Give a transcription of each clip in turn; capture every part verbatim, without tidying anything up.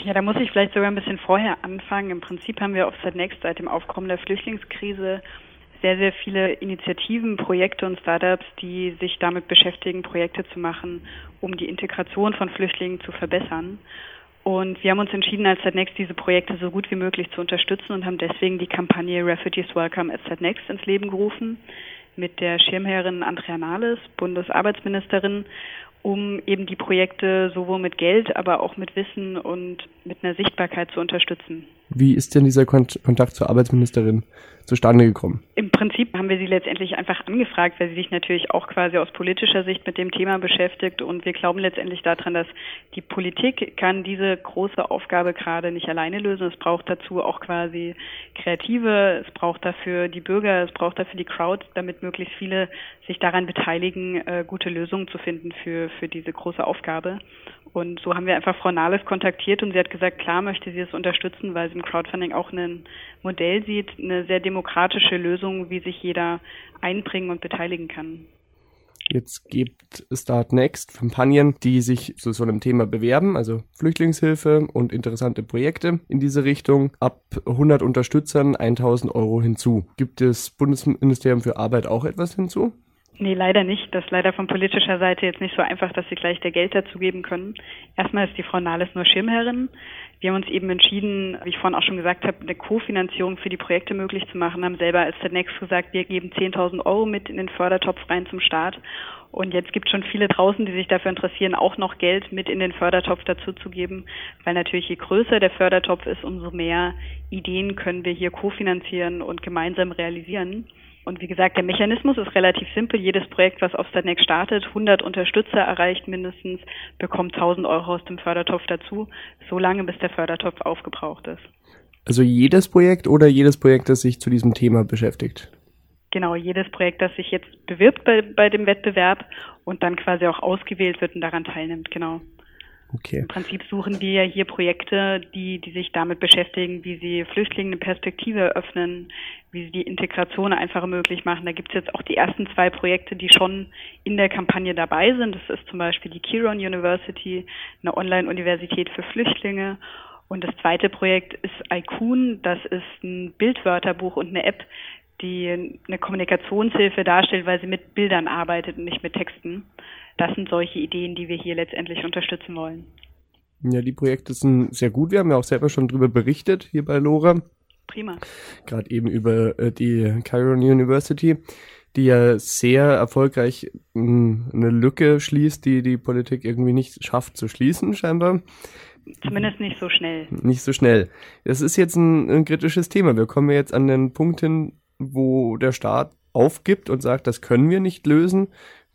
Ja, da muss ich vielleicht sogar ein bisschen vorher anfangen. Im Prinzip haben wir auf Setnext seit dem Aufkommen der Flüchtlingskrise sehr, sehr viele Initiativen, Projekte und Startups, die sich damit beschäftigen, Projekte zu machen, um die Integration von Flüchtlingen zu verbessern. Und wir haben uns entschieden, als Setnext diese Projekte so gut wie möglich zu unterstützen und haben deswegen die Kampagne Refugees Welcome at Setnext ins Leben gerufen mit der Schirmherrin Andrea Nahles, Bundesarbeitsministerin, um eben die Projekte sowohl mit Geld, aber auch mit Wissen und mit einer Sichtbarkeit zu unterstützen. Wie ist denn dieser Kont- Kontakt zur Arbeitsministerin zustande gekommen? Im Prinzip haben wir sie letztendlich einfach angefragt, weil sie sich natürlich auch quasi aus politischer Sicht mit dem Thema beschäftigt. Und wir glauben letztendlich daran, dass die Politik kann diese große Aufgabe gerade nicht alleine lösen. Es braucht dazu auch quasi Kreative, es braucht dafür die Bürger, es braucht dafür die Crowd, damit möglichst viele sich daran beteiligen, äh, gute Lösungen zu finden für, für diese große Aufgabe. Und so haben wir einfach Frau Nahles kontaktiert und sie hat gesagt, klar möchte sie es unterstützen, weil sie im Crowdfunding auch ein Modell sieht, eine sehr demokratische Lösung, wie sich jeder einbringen und beteiligen kann. Jetzt gibt Startnext Kampagnen, die sich zu so einem Thema bewerben, also Flüchtlingshilfe und interessante Projekte in diese Richtung. Ab hundert Unterstützern tausend Euro hinzu. Gibt das Bundesministerium für Arbeit auch etwas hinzu? Nee, leider nicht. Das ist leider von politischer Seite jetzt nicht so einfach, dass sie gleich der Geld dazu geben können. Erstmal ist die Frau Nahles nur Schirmherrin. Wir haben uns eben entschieden, wie ich vorhin auch schon gesagt habe, eine Kofinanzierung für die Projekte möglich zu machen, haben selber als Setnext gesagt, wir geben zehntausend Euro mit in den Fördertopf rein zum Start. Und jetzt gibt es schon viele draußen, die sich dafür interessieren, auch noch Geld mit in den Fördertopf dazu zu geben, weil natürlich je größer der Fördertopf ist, umso mehr Ideen können wir hier kofinanzieren und gemeinsam realisieren. Und wie gesagt, der Mechanismus ist relativ simpel. Jedes Projekt, was auf Setnext startet, hundert Unterstützer erreicht mindestens, bekommt tausend Euro aus dem Fördertopf dazu, solange bis der Fördertopf aufgebraucht ist. Also jedes Projekt oder jedes Projekt, das sich zu diesem Thema beschäftigt? Genau, jedes Projekt, das sich jetzt bewirbt bei, bei dem Wettbewerb und dann quasi auch ausgewählt wird und daran teilnimmt, genau. Okay. Im Prinzip suchen wir ja hier Projekte, die, die sich damit beschäftigen, wie sie Flüchtlingen eine Perspektive eröffnen, wie sie die Integration einfach möglich machen. Da gibt es jetzt auch die ersten zwei Projekte, die schon in der Kampagne dabei sind. Das ist zum Beispiel die Kiron University, eine Online-Universität für Flüchtlinge. Und das zweite Projekt ist Aikun. Das ist ein Bildwörterbuch und eine App, die eine Kommunikationshilfe darstellt, weil sie mit Bildern arbeitet und nicht mit Texten. Das sind solche Ideen, die wir hier letztendlich unterstützen wollen. Ja, die Projekte sind sehr gut. Wir haben ja auch selber schon drüber berichtet hier bei Lora. Prima. Gerade eben über äh, die Kiron University, die ja sehr erfolgreich mh, eine Lücke schließt, die die Politik irgendwie nicht schafft zu schließen, scheinbar. Zumindest nicht so schnell. Nicht so schnell. Das ist jetzt ein, ein kritisches Thema. Wir kommen jetzt an den Punkt hin, wo der Staat aufgibt und sagt, das können wir nicht lösen.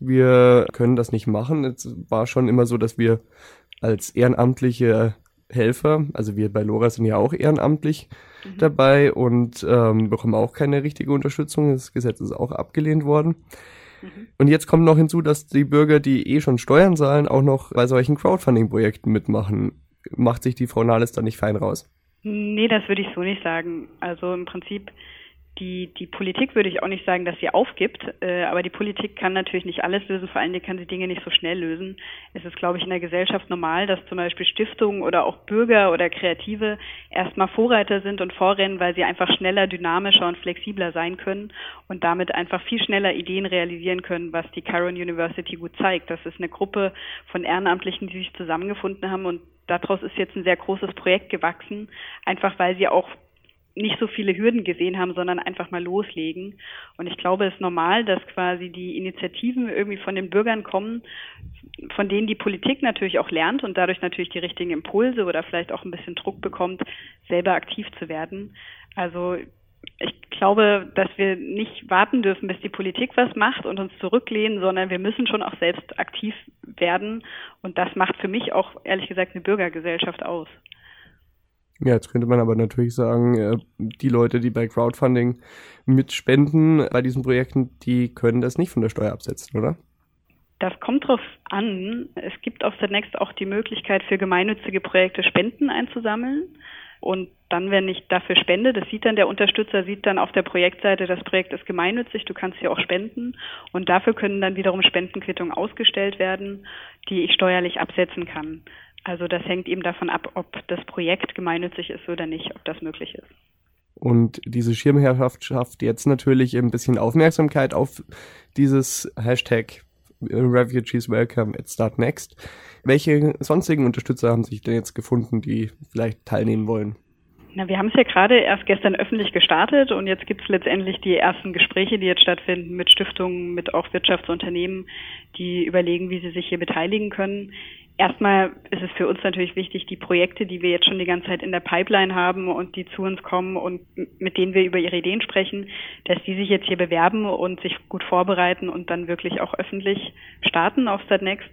Wir können das nicht machen. Es war schon immer so, dass wir als ehrenamtliche Helfer, also wir bei Lora sind ja auch ehrenamtlich mhm. dabei und ähm, bekommen auch keine richtige Unterstützung. Das Gesetz ist auch abgelehnt worden. Mhm. Und jetzt kommt noch hinzu, dass die Bürger, die eh schon Steuern zahlen, auch noch bei solchen Crowdfunding-Projekten mitmachen. Macht sich die Frau Nahles da nicht fein raus? Nee, das würde ich so nicht sagen. Also im Prinzip Die, die Politik würde ich auch nicht sagen, dass sie aufgibt, äh, aber die Politik kann natürlich nicht alles lösen, vor allen Dingen kann sie Dinge nicht so schnell lösen. Es ist, glaube ich, in der Gesellschaft normal, dass zum Beispiel Stiftungen oder auch Bürger oder Kreative erstmal Vorreiter sind und vorrennen, weil sie einfach schneller, dynamischer und flexibler sein können und damit einfach viel schneller Ideen realisieren können, was die Kiron University gut zeigt. Das ist eine Gruppe von Ehrenamtlichen, die sich zusammengefunden haben und daraus ist jetzt ein sehr großes Projekt gewachsen, einfach weil sie auch nicht so viele Hürden gesehen haben, sondern einfach mal loslegen. Und ich glaube, es ist normal, dass quasi die Initiativen irgendwie von den Bürgern kommen, von denen die Politik natürlich auch lernt und dadurch natürlich die richtigen Impulse oder vielleicht auch ein bisschen Druck bekommt, selber aktiv zu werden. Also ich glaube, dass wir nicht warten dürfen, bis die Politik was macht und uns zurücklehnen, sondern wir müssen schon auch selbst aktiv werden. Und das macht für mich auch, ehrlich gesagt, eine Bürgergesellschaft aus. Ja, jetzt könnte man aber natürlich sagen, die Leute, die bei Crowdfunding mitspenden bei diesen Projekten, die können das nicht von der Steuer absetzen, oder? Das kommt drauf an. Es gibt auf Setnext auch die Möglichkeit, für gemeinnützige Projekte Spenden einzusammeln. Und dann, wenn ich dafür spende, das sieht dann der Unterstützer, sieht dann auf der Projektseite, das Projekt ist gemeinnützig, du kannst hier auch spenden. Und dafür können dann wiederum Spendenquittungen ausgestellt werden, die ich steuerlich absetzen kann. Also das hängt eben davon ab, ob das Projekt gemeinnützig ist oder nicht, ob das möglich ist. Und diese Schirmherrschaft schafft jetzt natürlich ein bisschen Aufmerksamkeit auf dieses Hashtag Refugees Welcome at Start Next. Welche sonstigen Unterstützer haben sich denn jetzt gefunden, die vielleicht teilnehmen wollen? Na, wir haben es ja gerade erst gestern öffentlich gestartet und jetzt gibt es letztendlich die ersten Gespräche, die jetzt stattfinden mit Stiftungen, mit auch Wirtschaftsunternehmen, die überlegen, wie sie sich hier beteiligen können. Erstmal ist es für uns natürlich wichtig, die Projekte, die wir jetzt schon die ganze Zeit in der Pipeline haben und die zu uns kommen und mit denen wir über ihre Ideen sprechen, dass die sich jetzt hier bewerben und sich gut vorbereiten und dann wirklich auch öffentlich starten auf Start Next.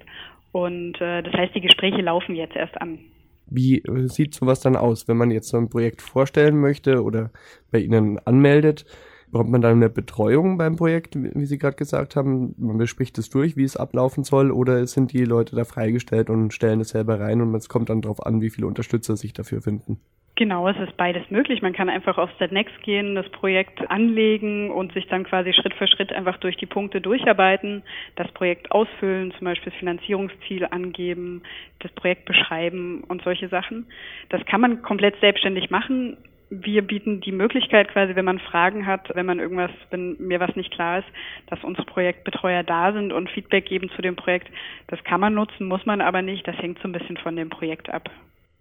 Und äh, das heißt, die Gespräche laufen jetzt erst an. Wie sieht sowas dann aus, wenn man jetzt so ein Projekt vorstellen möchte oder bei Ihnen anmeldet? Bekommt man dann eine Betreuung beim Projekt, wie Sie gerade gesagt haben? Man bespricht es durch, wie es ablaufen soll, oder sind die Leute da freigestellt und stellen es selber rein und es kommt dann darauf an, wie viele Unterstützer sich dafür finden? Genau, es ist beides möglich. Man kann einfach auf Start Next gehen, das Projekt anlegen und sich dann quasi Schritt für Schritt einfach durch die Punkte durcharbeiten, das Projekt ausfüllen, zum Beispiel das Finanzierungsziel angeben, das Projekt beschreiben und solche Sachen. Das kann man komplett selbstständig machen. Wir bieten die Möglichkeit quasi, wenn man Fragen hat, wenn man irgendwas, wenn mir was nicht klar ist, dass unsere Projektbetreuer da sind und Feedback geben zu dem Projekt. Das kann man nutzen, muss man aber nicht. Das hängt so ein bisschen von dem Projekt ab.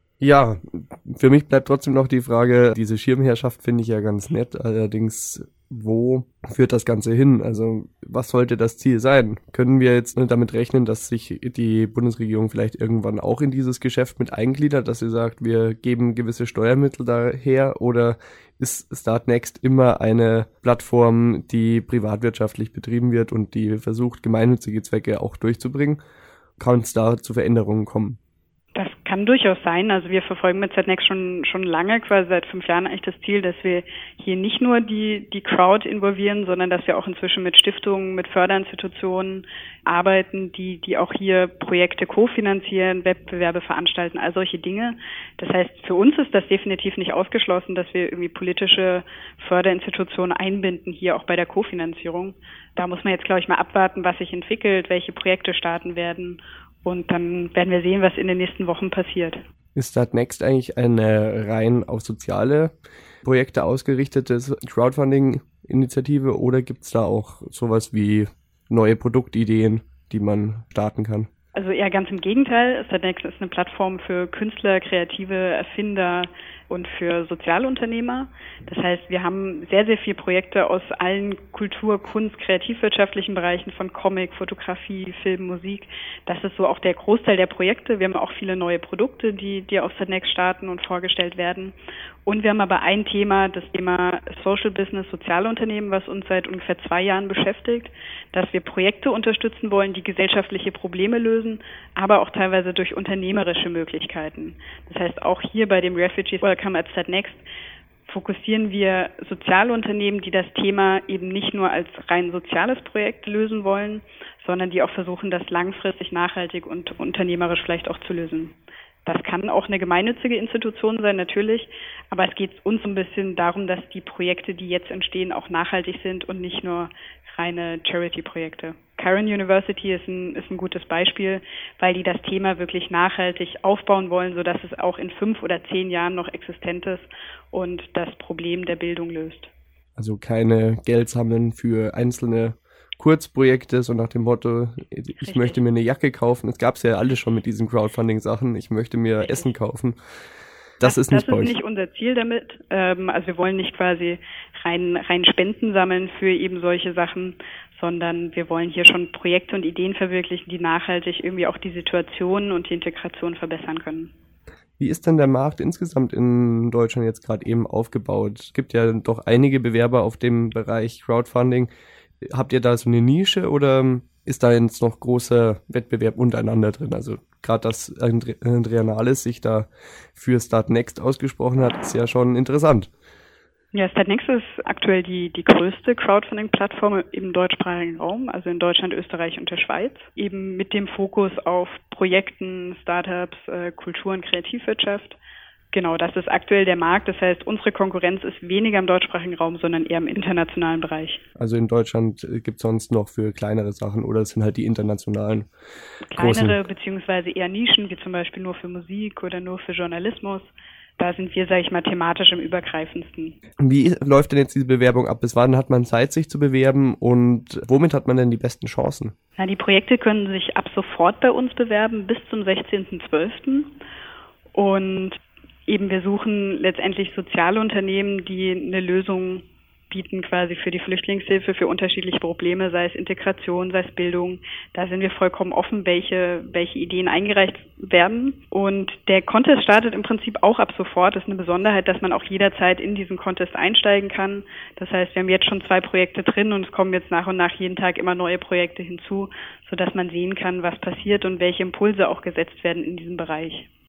Ja, für mich bleibt trotzdem noch die Frage, diese Schirmherrschaft finde ich ja ganz nett, allerdings wo führt das Ganze hin? Also was sollte das Ziel sein? Können wir jetzt damit rechnen, dass sich die Bundesregierung vielleicht irgendwann auch in dieses Geschäft mit eingliedert, dass sie sagt, wir geben gewisse Steuermittel daher, oder ist Start Next immer eine Plattform, die privatwirtschaftlich betrieben wird und die versucht, gemeinnützige Zwecke auch durchzubringen? Kann es da zu Veränderungen kommen? Das kann durchaus sein. Also wir verfolgen mit Start Next schon schon lange, quasi seit fünf Jahren eigentlich das Ziel, dass wir hier nicht nur die die Crowd involvieren, sondern dass wir auch inzwischen mit Stiftungen, mit Förderinstitutionen arbeiten, die die auch hier Projekte kofinanzieren, Wettbewerbe veranstalten, all solche Dinge. Das heißt, für uns ist das definitiv nicht ausgeschlossen, dass wir irgendwie politische Förderinstitutionen einbinden, hier auch bei der Kofinanzierung. Da muss man jetzt, glaube ich, mal abwarten, was sich entwickelt, welche Projekte starten werden. Und dann werden wir sehen, was in den nächsten Wochen passiert. Ist Start Next eigentlich eine rein auf soziale Projekte ausgerichtete Crowdfunding-Initiative oder gibt es da auch sowas wie neue Produktideen, die man starten kann? Also eher ganz im Gegenteil. Start Next ist eine Plattform für Künstler, Kreative, Erfinder und für Sozialunternehmer. Das heißt, wir haben sehr, sehr viele Projekte aus allen Kultur-, Kunst-, kreativwirtschaftlichen Bereichen, von Comic, Fotografie, Film, Musik. Das ist so auch der Großteil der Projekte. Wir haben auch viele neue Produkte, die, die auf Start Next starten und vorgestellt werden. Und wir haben aber ein Thema, das Thema Social Business, Sozialunternehmen, was uns seit ungefähr zwei Jahren beschäftigt, dass wir Projekte unterstützen wollen, die gesellschaftliche Probleme lösen, aber auch teilweise durch unternehmerische Möglichkeiten. Das heißt, auch hier bei dem Refugees Welcome at Start Next fokussieren wir Sozialunternehmen, die das Thema eben nicht nur als rein soziales Projekt lösen wollen, sondern die auch versuchen, das langfristig, nachhaltig und unternehmerisch vielleicht auch zu lösen. Das kann auch eine gemeinnützige Institution sein, natürlich, aber es geht uns ein bisschen darum, dass die Projekte, die jetzt entstehen, auch nachhaltig sind und nicht nur reine Charity-Projekte. Current University ist ein, ist ein gutes Beispiel, weil die das Thema wirklich nachhaltig aufbauen wollen, sodass es auch in fünf oder zehn Jahren noch existent ist und das Problem der Bildung löst. Also keine Geld sammeln für einzelne Kurzprojekte, so nach dem Motto, ich Richtig. möchte mir eine Jacke kaufen. Es gab es ja alles schon mit diesen Crowdfunding-Sachen. Ich möchte mir Richtig. Essen kaufen. Das, das ist nicht Das ist nicht unser Ziel damit. Ähm, also wir wollen nicht quasi rein, rein Spenden sammeln für eben solche Sachen, sondern wir wollen hier schon Projekte und Ideen verwirklichen, die nachhaltig irgendwie auch die Situation und die Integration verbessern können. Wie ist denn der Markt insgesamt in Deutschland jetzt gerade eben aufgebaut? Es gibt ja doch einige Bewerber auf dem Bereich Crowdfunding. Habt ihr da so eine Nische oder ist da jetzt noch großer Wettbewerb untereinander drin? Also gerade, dass Andrea Nahles sich da für Start Next ausgesprochen hat, ist ja schon interessant. Ja, Start Next ist aktuell die, die größte Crowdfunding-Plattform im deutschsprachigen Raum, also in Deutschland, Österreich und der Schweiz. Eben mit dem Fokus auf Projekten, Startups, äh, Kultur- und Kreativwirtschaft. Genau, das ist aktuell der Markt. Das heißt, unsere Konkurrenz ist weniger im deutschsprachigen Raum, sondern eher im internationalen Bereich. Also in Deutschland gibt es sonst noch für kleinere Sachen oder es sind halt die internationalen Kleinere großen. beziehungsweise eher Nischen, wie zum Beispiel nur für Musik oder nur für Journalismus. Da sind wir, sage ich mal, thematisch im übergreifendsten. Wie läuft denn jetzt diese Bewerbung ab? Bis wann hat man Zeit, sich zu bewerben und womit hat man denn die besten Chancen? Na, die Projekte können sich ab sofort bei uns bewerben bis zum sechzehnten zwölften Und eben wir suchen letztendlich Sozialunternehmen, die eine Lösung bieten quasi für die Flüchtlingshilfe, für unterschiedliche Probleme, sei es Integration, sei es Bildung. Da sind wir vollkommen offen, welche, welche Ideen eingereicht werden. Und der Contest startet im Prinzip auch ab sofort. Das ist eine Besonderheit, dass man auch jederzeit in diesen Contest einsteigen kann. Das heißt, wir haben jetzt schon zwei Projekte drin und es kommen jetzt nach und nach jeden Tag immer neue Projekte hinzu, sodass man sehen kann, was passiert und welche Impulse auch gesetzt werden in diesem Bereich.